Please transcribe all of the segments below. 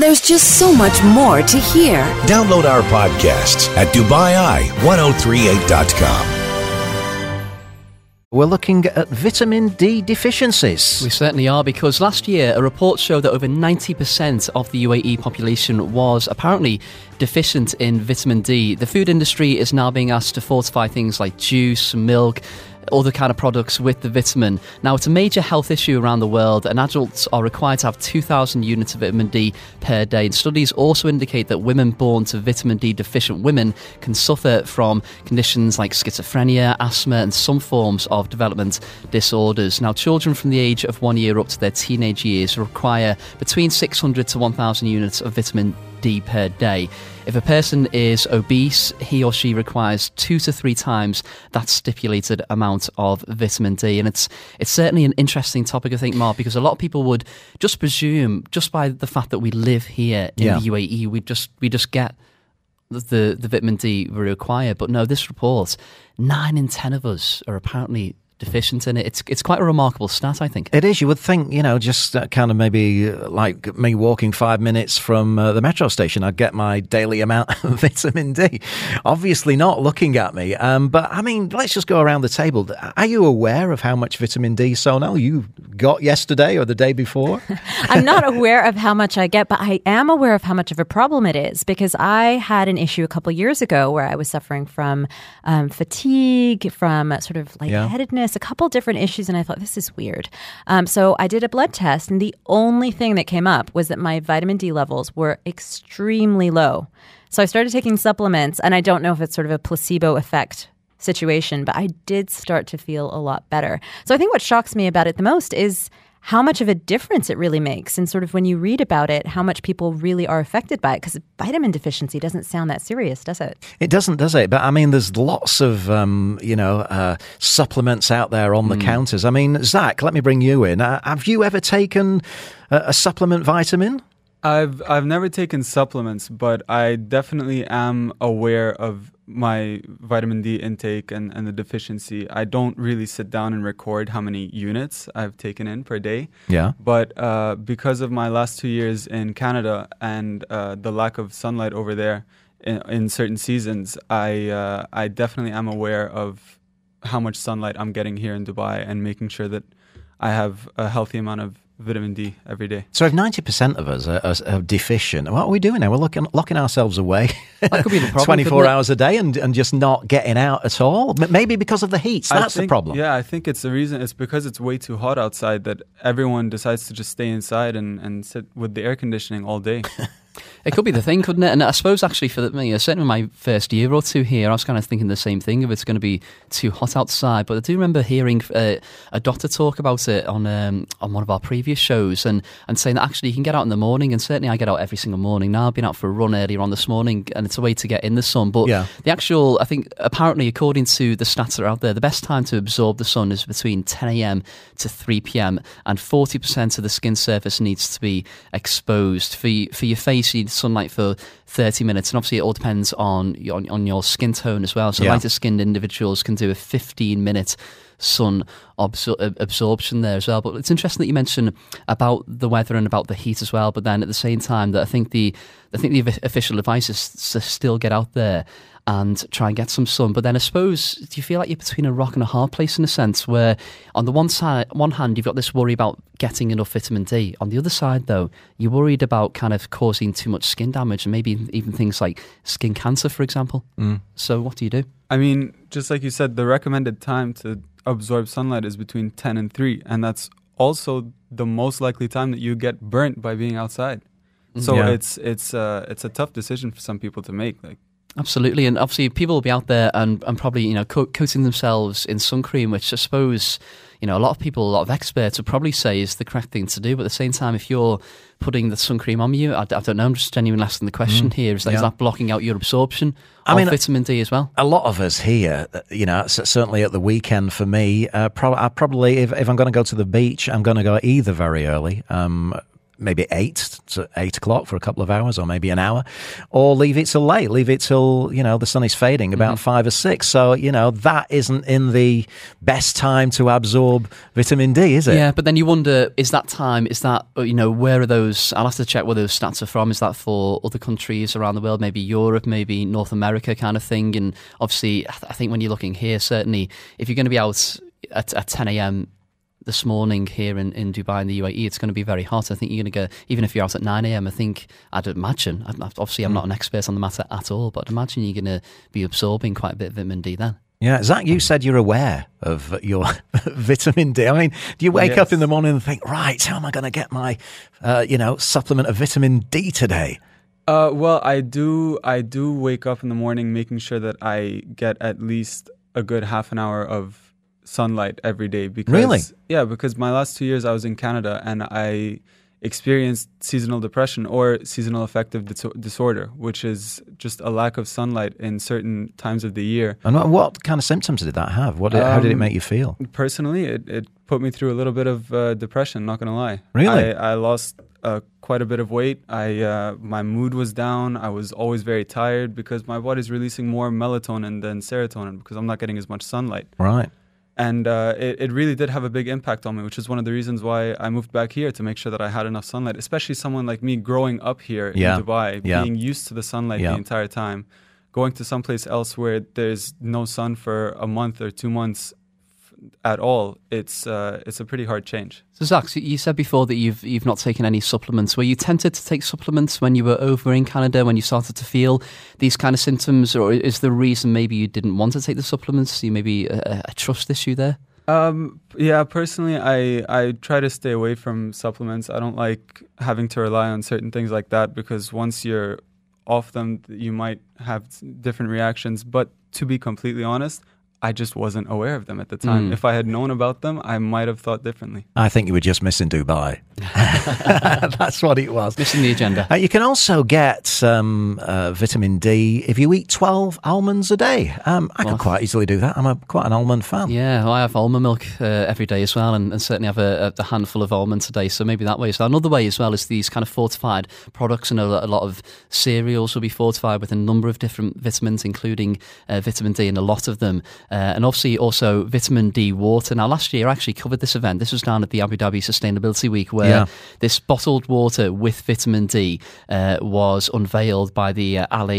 There's just so much more to hear. Download our podcasts at DubaiI1038.com. We're looking at vitamin D deficiencies. We certainly are, because last year a report showed that over 90% of the UAE population was apparently deficient in vitamin D. The food industry is now being asked to fortify things like juice, milk, other kind of products with the vitamin. Now, it's a major health issue around the world, and adults are required to have 2,000 units of vitamin D per day. And studies also indicate that women born to vitamin D deficient women can suffer from conditions like schizophrenia, asthma, and some forms of development disorders. Now, children from the age of 1 year up to their teenage years require between 600 to 1,000 units of vitamin D per day. If a person is obese, he or she requires 2 to 3 times that stipulated amount of vitamin D. And it's certainly an interesting topic, I think, Mark, because a lot of people would just presume, just by the fact that we live here in the UAE, we just get the vitamin D we require. But no, this report, 9 in 10 of us are apparently deficient in it. It's quite a remarkable stat, I think. It is. You would think, just kind of maybe like me walking 5 minutes from the metro station, I'd get my daily amount of vitamin D. Obviously not, looking at me. But I mean, let's just go around the table. Are you aware of how much vitamin D, Sonal, you got yesterday or the day before? I'm not aware of how much I get, but I am aware of how much of a problem it is, because I had an issue a couple of years ago where I was suffering from fatigue, from sort of lightheadedness, a couple different issues, and I thought, this is weird. So I did a blood test, and the only thing that came up was that my vitamin D levels were extremely low. So I started taking supplements, and I don't know if it's sort of a placebo effect situation, but I did start to feel a lot better. So I think what shocks me about it the most is how much of a difference it really makes, and sort of when you read about it, how much people really are affected by it, because vitamin deficiency doesn't sound that serious, does it? It doesn't, does it? But I mean, there's lots of, supplements out there on the counters. I mean, Zach, let me bring you in. Have you ever taken a supplement vitamin? I've never taken supplements, but I definitely am aware of my vitamin D intake and the deficiency. I don't really sit down and record how many units I've taken in per day. Yeah. But because of my last 2 years in Canada and the lack of sunlight over there in certain seasons, I definitely am aware of how much sunlight I'm getting here in Dubai and making sure that I have a healthy amount of vitamin D every day. So if 90% of us are deficient, what are we doing now? We're locking ourselves away That could be the problem, 24 hours a day and just not getting out at all. Maybe because of the heat. So that's the problem. Yeah, I think it's the reason. It's because it's way too hot outside that everyone decides to just stay inside and sit with the air conditioning all day. It could be the thing, couldn't it? And I suppose actually for me, certainly my first year or two here, I was kind of thinking the same thing, if it's going to be too hot outside. But I do remember hearing a doctor talk about it on one of our previous shows and saying that actually you can get out in the morning, and certainly I get out every single morning now. I've been out for a run earlier on this morning, and it's a way to get in the sun. But the actual, I think apparently according to the stats that are out there, the best time to absorb the sun is between 10 a.m. to 3 p.m. and 40% of the skin surface needs to be exposed. For your face, you need sunlight for 30 minutes, and obviously it all depends on your skin tone as well. So lighter skinned individuals can do a 15-minute sun absorption there as well. But it's interesting that you mentioned about the weather and about the heat as well, but then at the same time that I think the official advice is to still get out there and try and get some sun. But then I suppose, do you feel like you're between a rock and a hard place in a sense, where on the one hand you've got this worry about getting enough vitamin D, on the other side though you're worried about kind of causing too much skin damage and maybe even things like skin cancer, for example. So what do you do? I mean, just like you said, the recommended time to absorb sunlight is between 10 and 3, and that's also the most likely time that you get burnt by being outside. So it's a tough decision for some people to make. Absolutely, and obviously people will be out there and probably coating themselves in sun cream, which I suppose a lot of experts would probably say is the correct thing to do. But at the same time, if you're putting the sun cream on you, I don't know, I'm just genuinely asking the question here, is that blocking out your absorption of vitamin D as well? A lot of us here, certainly at the weekend for me, I probably, if I'm going to go to the beach, I'm going to go either very early, maybe 8 o'clock for a couple of hours, or maybe an hour, or leave it till late, leave it till, the sun is fading about 5 or 6. So, that isn't in the best time to absorb vitamin D, is it? Yeah, but then you wonder, where are those, I'll have to check where those stats are from. Is that for other countries around the world, maybe Europe, maybe North America kind of thing? And obviously, I think when you're looking here, certainly, if you're going to be out at 10 a.m. this morning here in Dubai in the UAE, it's going to be very hot. I think you're going to go, even if you're out at 9 a.m, I'd imagine, obviously I'm not an expert on the matter at all, but I'd imagine you're going to be absorbing quite a bit of vitamin D then. Yeah, Zach, you said you're aware of your vitamin D. I mean, do you wake up in the morning and think, right, how am I going to get my, supplement of vitamin D today? Well, I do wake up in the morning making sure that I get at least a good half an hour of sunlight every day. Because, really? Yeah, because my last 2 years I was in Canada and I experienced seasonal depression or seasonal affective disorder, which is just a lack of sunlight in certain times of the year. And what kind of symptoms did that have? How did it make you feel? Personally, it put me through a little bit of depression, not going to lie. Really? I lost quite a bit of weight. My mood was down. I was always very tired because my body's releasing more melatonin than serotonin because I'm not getting as much sunlight. Right. And it really did have a big impact on me, which is one of the reasons why I moved back here, to make sure that I had enough sunlight, especially someone like me growing up here in Dubai, being used to the sunlight the entire time. Going to someplace else where there's no sun for a month or 2 months at all, it's a pretty hard change. So Zach, you said before that you've not taken any supplements. Were you tempted to take supplements when you were over in Canada, when you started to feel these kind of symptoms, or is the reason maybe you didn't want to take the supplements? You maybe a trust issue there? Yeah, personally, I try to stay away from supplements. I don't like having to rely on certain things like that because once you're off them, you might have different reactions. But to be completely honest, I just wasn't aware of them at the time. If I had known about them, I might have thought differently. I think you were just missing Dubai. That's what it was. Missing the agenda. You can also get vitamin D if you eat 12 almonds a day. I could quite easily do that. I'm quite an almond fan. Yeah, well, I have almond milk every day as well, and certainly have a handful of almonds a day, so maybe that way. So another way as well is these kind of fortified products. I know that a lot of cereals will be fortified with a number of different vitamins, including vitamin D, and a lot of them. And obviously also vitamin D water. Now, last year I actually covered this event. This was down at the Abu Dhabi Sustainability Week, where this bottled water with vitamin D was unveiled by the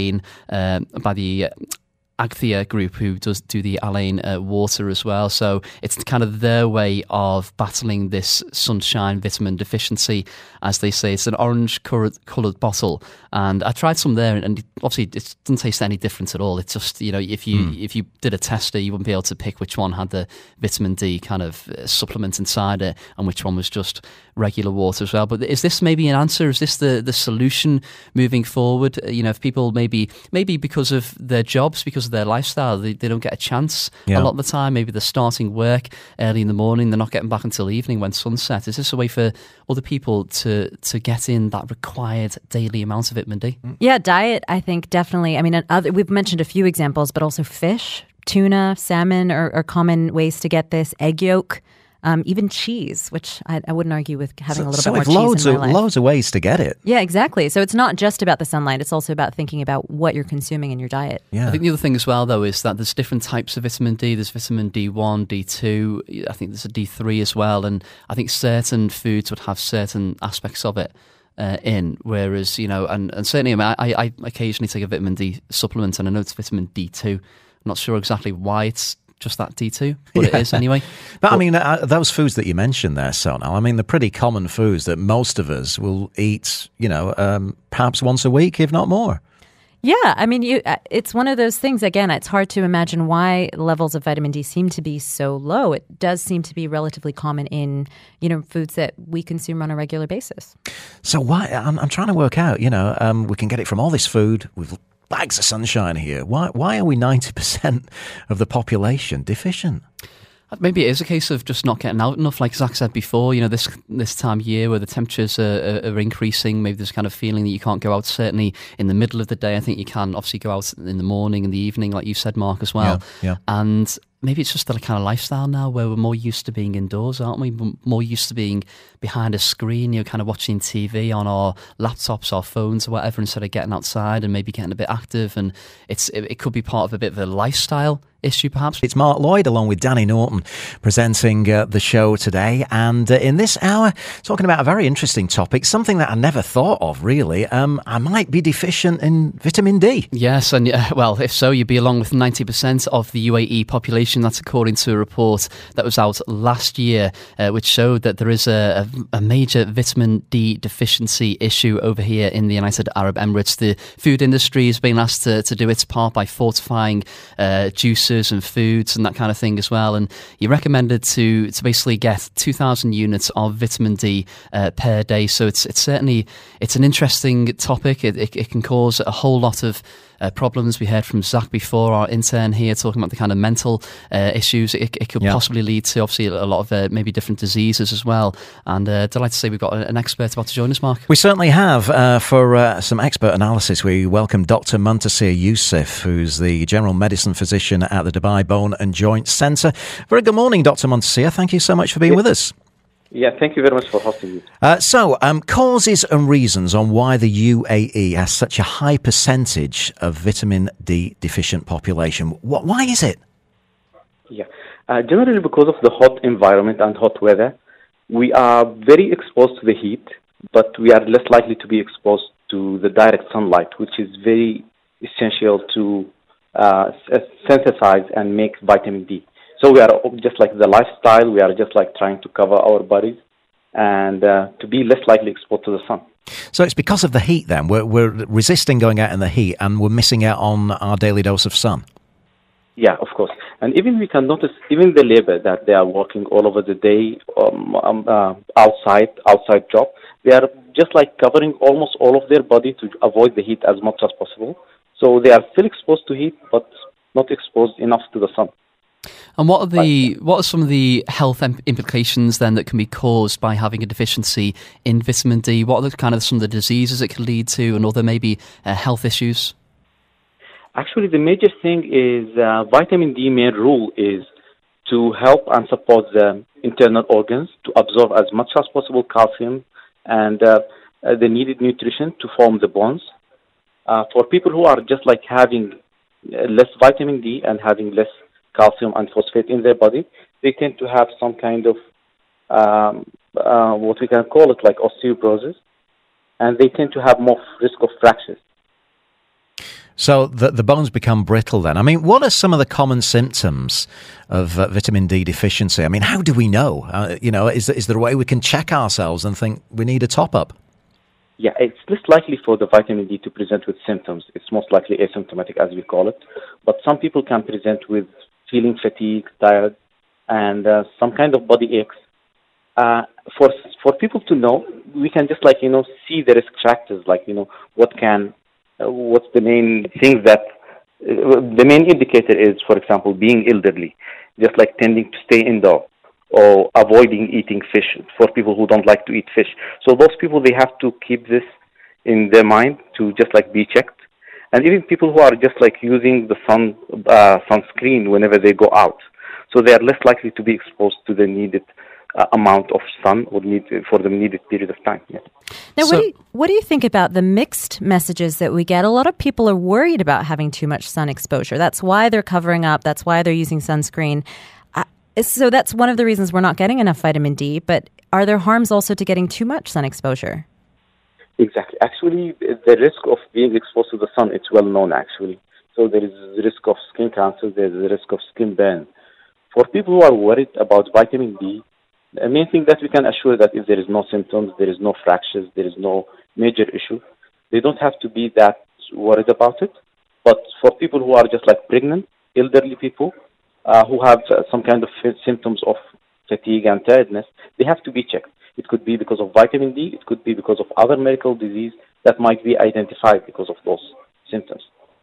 Agthia group, who do the Alain water as well. So it's kind of their way of battling this sunshine vitamin deficiency, as they say. It's an orange coloured bottle, and I tried some there, and obviously it doesn't taste any different at all. It's just, if you did a tester, you wouldn't be able to pick which one had the vitamin D kind of supplement inside it and which one was just regular water as well. But is this maybe an answer? Is this the solution moving forward? If people maybe because of their jobs, because of their lifestyle, they don't get a chance a lot of the time. Maybe they're starting work early in the morning, they're not getting back until evening when sunset. Is this a way for other people to get in that required daily amount of vitamin D? Yeah, diet, I think definitely. I mean, we've mentioned a few examples, but also fish, tuna, salmon are common ways to get this. Egg yolk. Even cheese, which I wouldn't argue with having a little bit more cheese in my life. Loads of ways to get it. Yeah, exactly. So it's not just about the sunlight. It's also about thinking about what you're consuming in your diet. Yeah. I think the other thing as well, though, is that there's different types of vitamin D. There's vitamin D1, D2. I think there's a D3 as well. And I think certain foods would have certain aspects of it whereas, and certainly I occasionally take a vitamin D supplement, and I know it's vitamin D2. I'm not sure exactly why it's just that D2, but it is anyway. But I mean, those foods that you mentioned there, Sonal, I mean, they're pretty common foods that most of us will eat, perhaps once a week, if not more. Yeah, I mean, it's one of those things, again, it's hard to imagine why levels of vitamin D seem to be so low. It does seem to be relatively common in, foods that we consume on a regular basis. So why, I'm trying to work out, we can get it from all this food, we've bags of sunshine here. Why are we 90% of the population deficient? Maybe it is a case of just not getting out enough. Like Zach said before, this time of year where the temperatures are increasing, maybe there's kind of feeling that you can't go out. Certainly in the middle of the day, I think you can obviously go out in the morning and the evening, like you said, Mark, as well. Yeah. And maybe it's just the kind of lifestyle now where we're more used to being indoors, aren't we? We're more used to being behind a screen, kind of watching TV on our laptops, our phones or whatever, instead of getting outside and maybe getting a bit active. And it could be part of a bit of a lifestyle issue, perhaps. It's Mark Lloyd along with Danny Norton presenting the show today, and in this hour talking about a very interesting topic, something that I never thought of really. I might be deficient in vitamin D. Yes, and well, if so, you'd be along with 90% of the UAE population. That's according to a report that was out last year, which showed that there is a major vitamin D deficiency issue over here in the United Arab Emirates. The food industry has been asked to do its part by fortifying juices and foods and that kind of thing as well, and you're recommended to basically get 2,000 units of vitamin D per day. So it's certainly an interesting topic. It can cause a whole lot of problems. We heard from Zach before, our intern here, talking about the kind of mental issues it could possibly lead to. Obviously, a lot of maybe different diseases as well. And delighted to say we've got an expert about to join us, Mark. We certainly have. For some expert analysis, we welcome Dr. Muntasir Yusuf, who's the general medicine physician at the Dubai Bone and Joint Centre. Very good morning, Dr. Muntasir. Thank you so much for being with us. Yeah, thank you very much for hosting me. So, causes and reasons on why the UAE has such a high percentage of vitamin D deficient population. Why is it? Yeah, generally because of the hot environment and hot weather, we are very exposed to the heat, but we are less likely to be exposed to the direct sunlight, which is very essential to synthesize and make vitamin D. So we are just like the lifestyle, we are just like trying to cover our bodies and to be less likely exposed to the sun. So it's because of the heat then? We're resisting going out in the heat and we're missing out on our daily dose of sun? Yeah, of course. And even we can notice, even the labor that they are working all over the day outside job, they are just like covering almost all of their body to avoid the heat as much as possible. So they are still exposed to heat, but not exposed enough to the sun. And what are some of the health implications then that can be caused by having a deficiency in vitamin D? What are some of the diseases it can lead to, and other maybe health issues? Actually, the major thing is vitamin D main role is to help and support the internal organs to absorb as much as possible calcium and the needed nutrition to form the bones. For people who are just like having less vitamin D and having less calcium and phosphate in their body, they tend to have some kind of what we can call it like osteoporosis, and they tend to have more risk of fractures. So the bones become brittle then. I mean, what are some of the common symptoms of vitamin D deficiency? I mean, how do we know? Is there a way we can check ourselves and think we need a top-up? Yeah, it's less likely for the vitamin D to present with symptoms. It's most likely asymptomatic, as we call it. But some people can present with feeling fatigue, tired, and some kind of body aches. For people to know, we can just see the risk factors, what's the main things that the main indicator is, for example, being elderly, just like tending to stay indoor or avoiding eating fish for people who don't like to eat fish. So those people, they have to keep this in their mind to just like be checked. And even people who are just like using the sunscreen whenever they go out. So they are less likely to be exposed to the needed amount of sun or for the needed period of time. Yeah. Now, what do you think about the mixed messages that we get? A lot of people are worried about having too much sun exposure. That's why they're covering up. That's why they're using sunscreen. So that's one of the reasons we're not getting enough vitamin D. But are there harms also to getting too much sun exposure? Exactly. Actually, the risk of being exposed to the sun, it's well known actually. So there is the risk of skin cancer, there's the risk of skin burn. For people who are worried about vitamin D, the main thing that we can assure that if there is no symptoms, there is no fractures, there is no major issue, they don't have to be that worried about it. But for people who are just like pregnant, elderly people, who have some kind of symptoms of fatigue and tiredness, they have to be checked. It could be because of vitamin D, it could be because of other medical disease that might be identified because of those symptoms.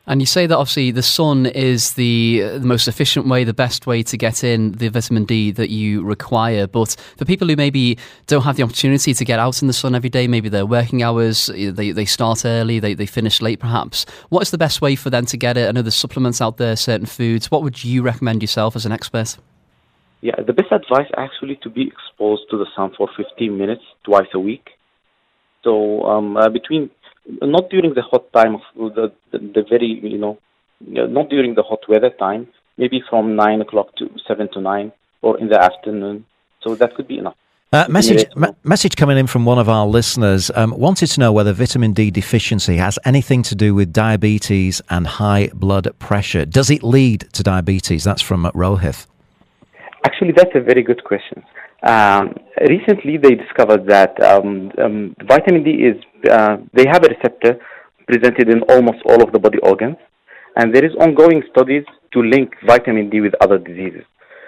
And you say that obviously the sun is the most efficient way, the best way to get in the vitamin D that you require. But for people who maybe don't have the opportunity to get out in the sun every day, maybe their working hours, they start early, they finish late perhaps. What is the best way for them to get it? I know there's supplements out there, certain foods. What would you recommend yourself as an expert? Yeah, the best advice actually to be exposed to the sun for 15 minutes twice a week. So not during the hot time of the very, not during the hot weather time, maybe from 9 o'clock to 7 to 9 or in the afternoon. So that could be enough. Message coming in from one of our listeners wanted to know whether vitamin D deficiency has anything to do with diabetes and high blood pressure. Does it lead to diabetes? That's from Rohith. Actually, that's a very good question. Recently, they discovered that vitamin D is, they have a receptor presented in almost all of the body organs, and there is ongoing studies to link vitamin D with other diseases.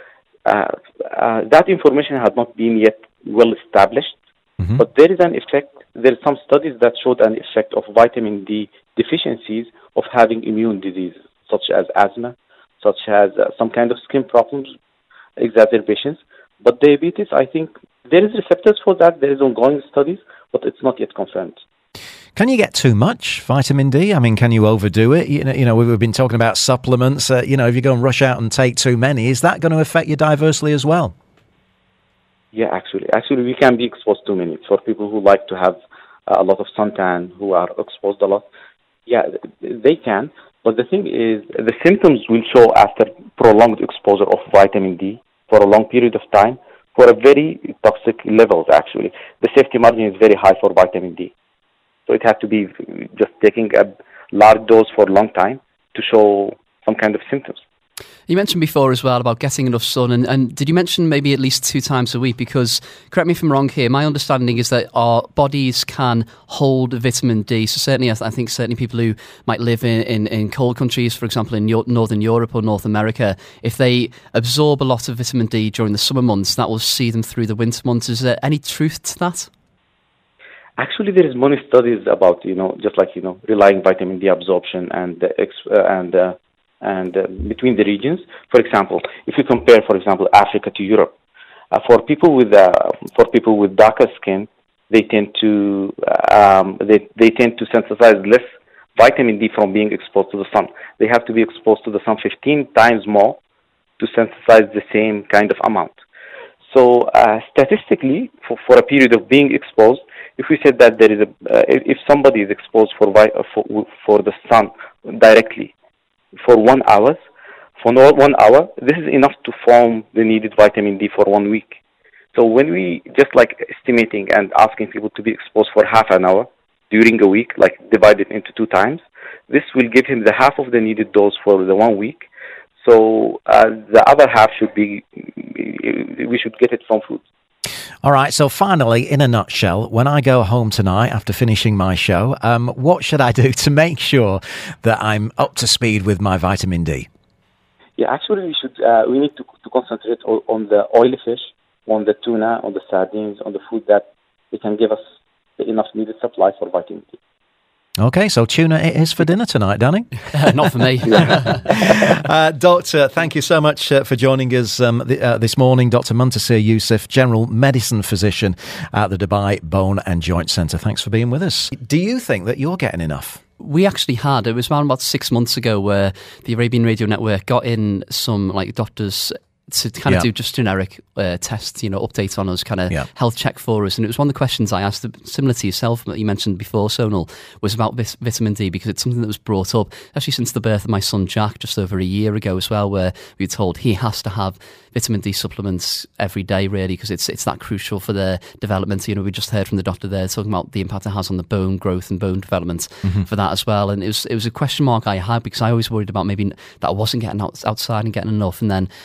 That information has not been yet well established, but there is an effect. There are some studies that showed an effect of vitamin D deficiencies of having immune diseases, such as asthma, such as some kind of skin problems, exacerbations. But diabetes, I think there is receptors for that. There is ongoing studies, but it's not yet confirmed. Can you get too much vitamin D? I mean, can you overdo it? You know, we've been talking about supplements. If you go and rush out and take too many, is that going to affect you diversely as well? Yeah, actually, we can be exposed to many. For people who like to have a lot of suntan, who are exposed a lot, yeah, they can. But the thing is, the symptoms will show after prolonged exposure of vitamin D for a long period of time, for a very toxic levels, actually. The safety margin is very high for vitamin D. So it has to be just taking a large dose for a long time to show some kind of symptoms. You mentioned before as well about getting enough sun, and did you mention maybe at least 2 times a week? Because, correct me if I'm wrong here, my understanding is that our bodies can hold vitamin D. So certainly, I think certainly people who might live in cold countries, for example, in Northern Europe or North America, if they absorb a lot of vitamin D during the summer months, that will see them through the winter months. Is there any truth to that? Actually, there is many studies about, just like, relying vitamin D absorption and between the regions. For example, if you compare, for example, Africa to Europe, for people with darker skin, they tend to synthesize less vitamin D from being exposed to the sun. They have to be exposed to the sun 15 times more to synthesize the same kind of amount. So statistically, for a period of being exposed, if we said that there is if somebody is exposed for the sun directly for 1 hour, this is enough to form the needed vitamin D for 1 week. So when we just like estimating and asking people to be exposed for half an hour during a week, like divided into 2 times, this will give him the half of the needed dose for the 1 week. So the other half we should get it from food. All right, so finally, in a nutshell, when I go home tonight after finishing my show, what should I do to make sure that I'm up to speed with my vitamin D? Yeah, actually, we need to concentrate on the oily fish, on the tuna, on the sardines, on the food that they can give us the enough needed supply for vitamin D. Okay, so tuna it is for dinner tonight, Danny? Not for me. Doctor, thank you so much for joining us this morning. Dr. Muntasir Yusuf, General Medicine Physician at the Dubai Bone and Joint Centre. Thanks for being with us. Do you think that you're getting enough? We actually had. It was around about 6 months ago where the Arabian Radio Network got in some doctors to kind of do just generic tests, updates on us, kind of health check for us. And it was one of the questions I asked, similar to yourself, that you mentioned before, Sonal, was about vitamin D, because it's something that was brought up, actually since the birth of my son Jack, just over a year ago as well, where we were told he has to have vitamin D supplements every day, really, because it's that crucial for their development. We just heard from the doctor there talking about the impact it has on the bone growth and bone development for that as well. And it was a question mark I had, because I always worried about maybe that I wasn't getting outside and getting enough. And then the test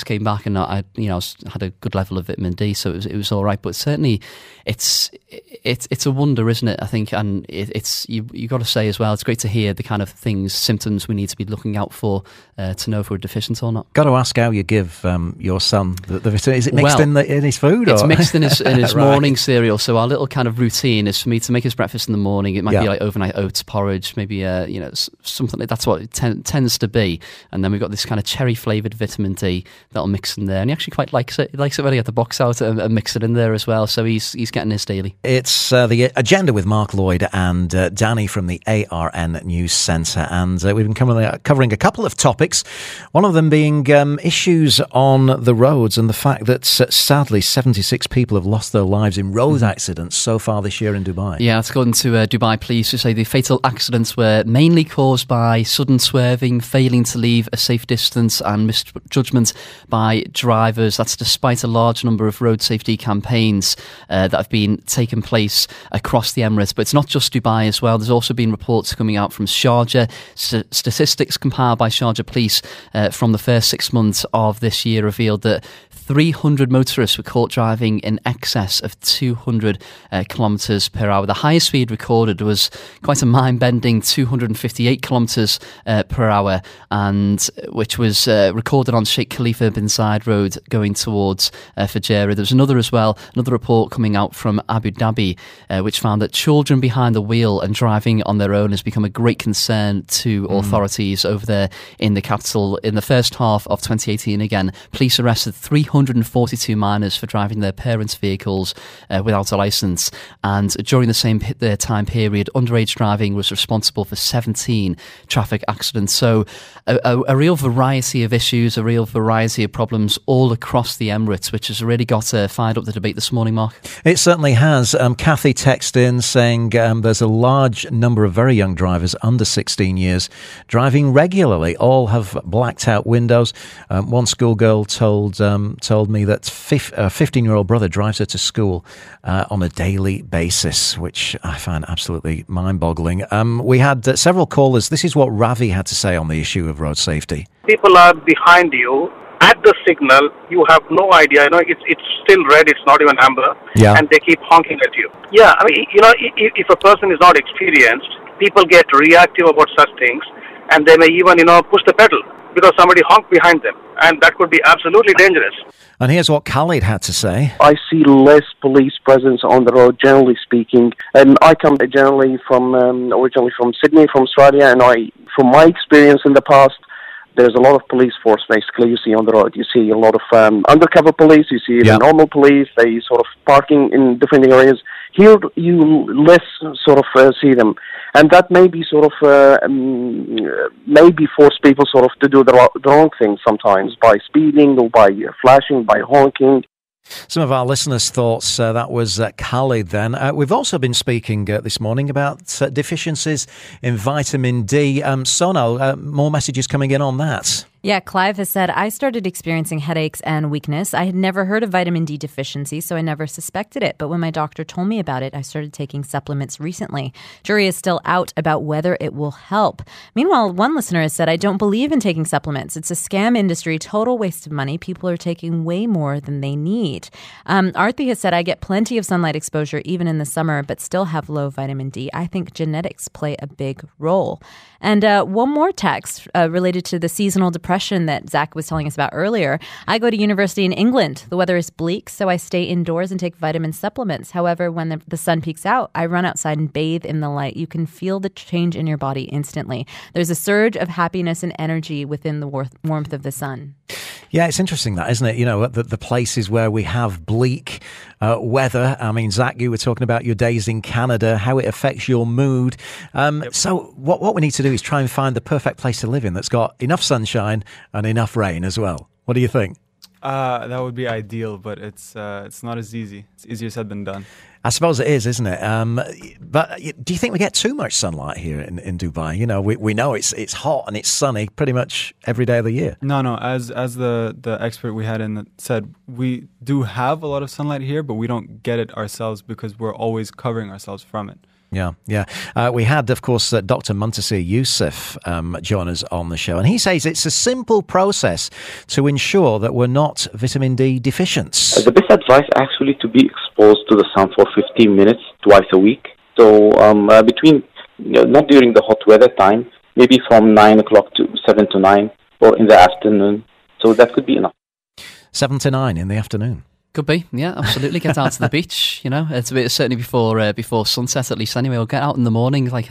came back, and I had a good level of vitamin D, so it was all right. But certainly, it's a wonder, isn't it? I think, and it's you got to say as well, it's great to hear the kind of symptoms we need to be looking out for to know if we're deficient or not. Got to ask how you give your son the vitamin. Is it mixed in his food? It's or? mixed in his right. morning cereal. So our little kind of routine is for me to make his breakfast in the morning. It might be like overnight oats porridge, maybe something like that's what it tends to be. And then we've got this kind of cherry flavoured vitamin D that'll mix in there, and he actually quite likes it. He likes it when he get the box out and mix it in there as well. So he's getting his daily. It's the agenda with Mark Lloyd and Danny from the ARN News Centre, and we've been covering a couple of topics. One of them being issues on the roads and the fact that sadly 76 people have lost their lives in road accidents so far this year in Dubai. Yeah, it's according to Dubai police, who say the fatal accidents were mainly caused by sudden swerving, failing to leave a safe distance, and misjudgment by drivers. That's despite a large number of road safety campaigns that have been taking place across the Emirates. But it's not just Dubai as well. There's also been reports coming out from Sharjah. Statistics compiled by Sharjah police from the first 6 months of this year revealed that 300 motorists were caught driving in excess of 200 kilometres per hour. The highest speed recorded was quite a mind-bending 258 kilometres per hour, and which was recorded on Sheikh Khalifa bin Zayed Road going towards Fujairah. There was another report coming out from Abu Dhabi, which found that children behind the wheel and driving on their own has become a great concern to authorities over there in the capital. In the first half of 2018, again, police arrested 342 minors for driving their parents' vehicles without a licence, and during the same time period, underage driving was responsible for 17 traffic accidents. So a real variety of issues, a real variety of problems all across the Emirates, which has really got fired up the debate this morning, Mark. It certainly has. Kathy texted in saying there's a large number of very young drivers under 16 years driving regularly. All have blacked out windows. One schoolgirl told me that a 15-year-old brother drives her to school on a daily basis, which I find absolutely mind-boggling. We had several callers. This is what Ravi had to say on the issue of road safety. People are behind you at the signal. You have no idea. It's still red. It's not even amber. Yeah. And they keep honking at you. Yeah, I mean, if a person is not experienced, people get reactive about such things, and they may even, push the pedal because somebody honked behind them, and that could be absolutely dangerous. And here's what Khalid had to say. I see less police presence on the road, generally speaking. And I come originally from Sydney, from Australia, and from my experience in the past, there's a lot of police force basically you see on the road. You see a lot of undercover police, you see the normal police, they sort of parking in different areas. Here you less sort of see them. And that may be sort of, maybe force people sort of to do the wrong thing sometimes by speeding or by flashing, by honking. Some of our listeners' thoughts, that was Khalid then. We've also been speaking this morning about deficiencies in vitamin D. Sonal, more messages coming in on that. Yeah, Clive has said, I started experiencing headaches and weakness. I had never heard of vitamin D deficiency, so I never suspected it. But when my doctor told me about it, I started taking supplements recently. Jury is still out about whether it will help. Meanwhile, one listener has said, I don't believe in taking supplements. It's a scam industry, total waste of money. People are taking way more than they need. Arthi has said, I get plenty of sunlight exposure even in the summer, but still have low vitamin D. I think genetics play a big role. And one more text related to the seasonal depression that Zach was telling us about earlier. I go to university in England. The weather is bleak, so I stay indoors and take vitamin supplements. However, when the sun peaks out, I run outside and bathe in the light. You can feel the change in your body instantly. There's a surge of happiness and energy within the warmth of the sun. Yeah, it's interesting that, isn't it? The places where we have bleak weather. I mean, Zach, you were talking about your days in Canada, how it affects your mood. So what we need to do is try and find the perfect place to live in that's got enough sunshine and enough rain as well. What do you think? That would be ideal, but it's not as easy. It's easier said than done. I suppose it is, isn't it? But do you think we get too much sunlight here in Dubai? We know it's hot and it's sunny pretty much every day of the year. No. As the expert we had in said, we do have a lot of sunlight here, but we don't get it ourselves because we're always covering ourselves from it. We had, of course, Dr. Muntasir Yusuf join us on the show, and he says it's a simple process to ensure that we're not vitamin D deficient. The best advice actually to be exposed to the sun for 15 minutes twice a week. So between, not during the hot weather time, maybe from 9 o'clock to 7 to 9, or in the afternoon. So that could be enough. 7 to 9 in the afternoon. Could be, yeah, absolutely. Get out to the beach, It's certainly before sunset, at least. Anyway, we'll get out in the morning, like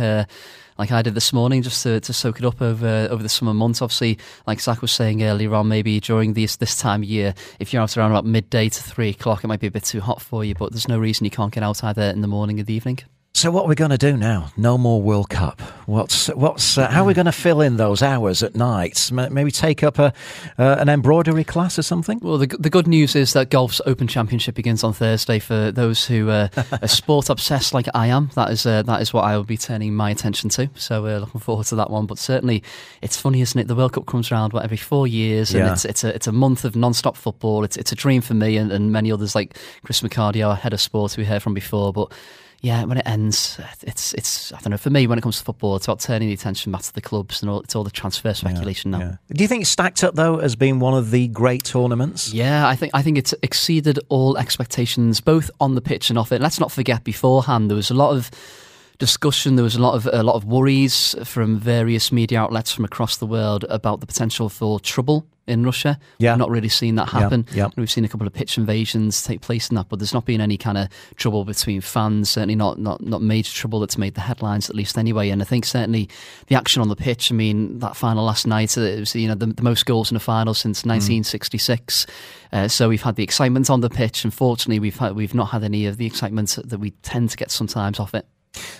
I did this morning, just to soak it up over the summer months. Obviously, like Zach was saying earlier on, maybe during this time of year, if you're out around about midday to 3 o'clock, it might be a bit too hot for you. But there's no reason you can't get out either in the morning or the evening. So what are we going to do now? No more World Cup. How are we going to fill in those hours at night? Maybe take up an embroidery class or something? Well, the good news is that golf's Open Championship begins on Thursday for those who are sport obsessed like I am. That is what I will be turning my attention to. So we're looking forward to that one. But certainly, it's funny, isn't it? The World Cup comes around every 4 years, and it's a month of non-stop football. It's a dream for me and many others like Chris McCarty, our head of sport, who we heard from before. But yeah, when it ends, it's I don't know. For me, when it comes to football, it's about turning the attention back to the clubs and it's all the transfer speculation now. Yeah. Do you think it's stacked up though as being one of the great tournaments? Yeah, I think it's exceeded all expectations, both on the pitch and off it. Let's not forget, beforehand there was a lot of discussion. There was a lot of worries from various media outlets from across the world about the potential for trouble in Russia. Yeah. We've not really seen that happen. Yeah. We've seen a couple of pitch invasions take place in that, but there's not been any kind of trouble between fans, certainly not major trouble that's made the headlines, at least anyway. And I think certainly the action on the pitch, I mean, that final last night, it was the most goals in a final since 1966. So we've had the excitement on the pitch. Unfortunately, we've not had any of the excitement that we tend to get sometimes off it.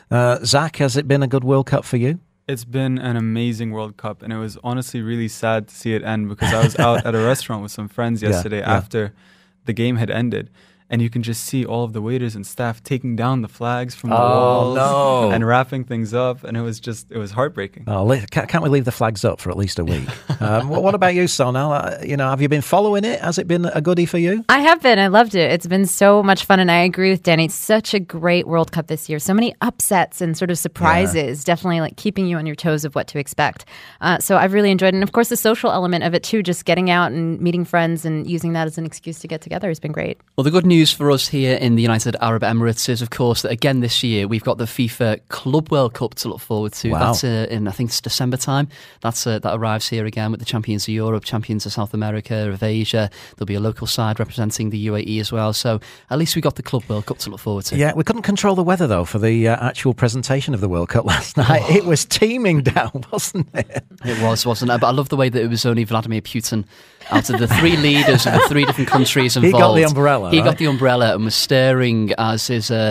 Zach, has it been a good World Cup for you? It's been an amazing World Cup, and it was honestly really sad to see it end because I was out at a restaurant with some friends yesterday after the game had ended, and you can just see all of the waiters and staff taking down the flags from the walls and wrapping things up, and it was heartbreaking. Oh, can't we leave the flags up for at least a week? What about you, Sonal? Have you been following it? Has it been a goodie for you? I have been. I loved it. It's been so much fun, and I agree with Danny. It's such a great World Cup this year. So many upsets and sort of surprises, definitely like keeping you on your toes of what to expect. So I've really enjoyed it. And of course, the social element of it too, just getting out and meeting friends and using that as an excuse to get together has been great. Well, the good news for us here in the United Arab Emirates is, of course, that again this year we've got the FIFA Club World Cup to look forward to. Wow. That's in, I think it's December time. That arrives here again with the champions of Europe, champions of South America, of Asia. There'll be a local side representing the UAE as well. So at least we got the Club World Cup to look forward to. Yeah, we couldn't control the weather though for the actual presentation of the World Cup last night. It was teeming down, wasn't it? It was, wasn't it? But I love the way that it was only Vladimir Putin out of the three leaders of the three different countries involved. He got the umbrella. He got the umbrella and was staring as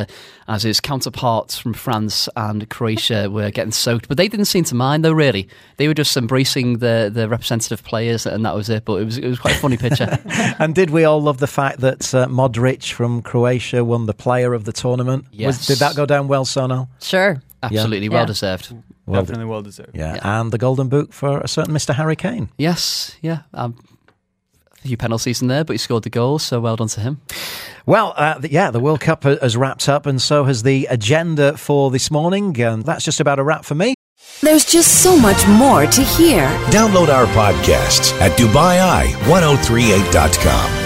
his counterparts from France and Croatia were getting soaked. But they didn't seem to mind, though, really. They were just embracing the representative players, and that was it. But it was quite a funny picture. And did we all love the fact that Modric from Croatia won the player of the tournament? Yes. Did that go down well, Sonal? Sure. Absolutely, well deserved. Definitely well deserved. Yeah, and the Golden Boot for a certain Mr. Harry Kane. Yes, yeah. A few penalties in there, but he scored the goal, so well done to him. Well, the World Cup has wrapped up, and so has the agenda for this morning, and that's just about a wrap for me. There's just so much more to hear. Download our podcasts at DubaiEye1038.com.